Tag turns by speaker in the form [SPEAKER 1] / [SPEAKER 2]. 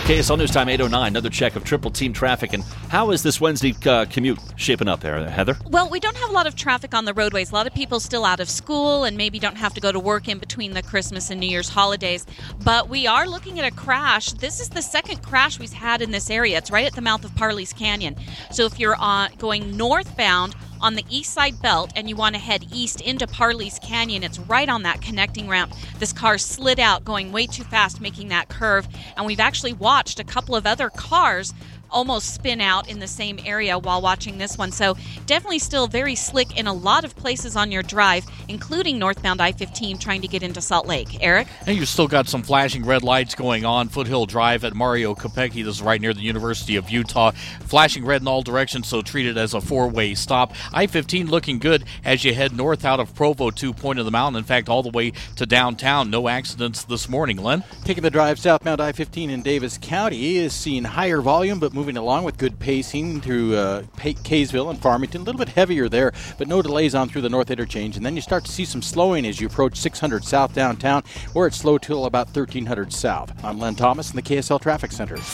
[SPEAKER 1] KSL News Time 8:09. Another check of Triple Team traffic. And how is this Wednesday commute shaping up there, Heather?
[SPEAKER 2] Well, we don't have a lot of traffic on the roadways. A lot of people still out of school and maybe don't have to go to work in between the Christmas and New Year's holidays. But we are looking at a crash. This is the second crash we've had in this area. It's right at the mouth of Parley's Canyon. So if you're going northbound on the east side belt and you want to head east into Parley's Canyon, it's right on that connecting ramp. This car slid out going way too fast, making that curve. And we've actually watched a couple of other cars almost spin out in the same area while watching this one. So definitely still very slick in a lot of places on your drive, including northbound I-15 trying to get into Salt Lake. Eric?
[SPEAKER 3] And you've still got some flashing red lights going on. Foothill Drive at Mario Kopecki. This is right near the University of Utah. Flashing red in all directions, so treat it as a four-way stop. I-15 looking good as you head north out of Provo to Point of the Mountain. In fact, all the way to downtown. No accidents this morning. Len?
[SPEAKER 4] Taking the drive southbound I-15 in Davis County is seeing higher volume, but moving along with good pacing through Kaysville and Farmington. A little bit heavier there, but no delays on through the north interchange. And then you start to see some slowing as you approach 600 south downtown, where it's slow till about 1300 south. I'm Len Thomas in the KSL Traffic Center.